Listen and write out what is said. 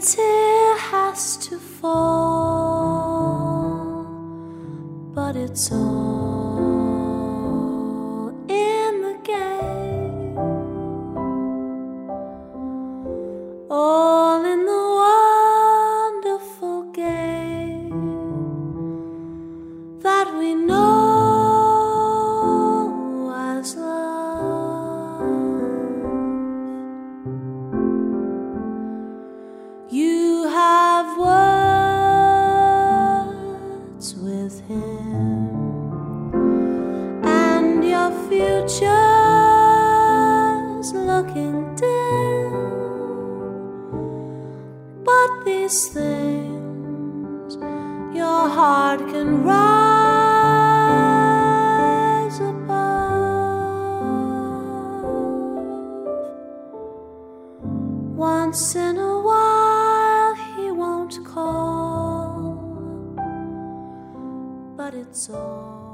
tear has to fall, but it's all in the game, all in the wonderful game that we know as love. You have words with him, and your future's looking dim, but these things your heart can rise above. Once in a while he won't call, but it's all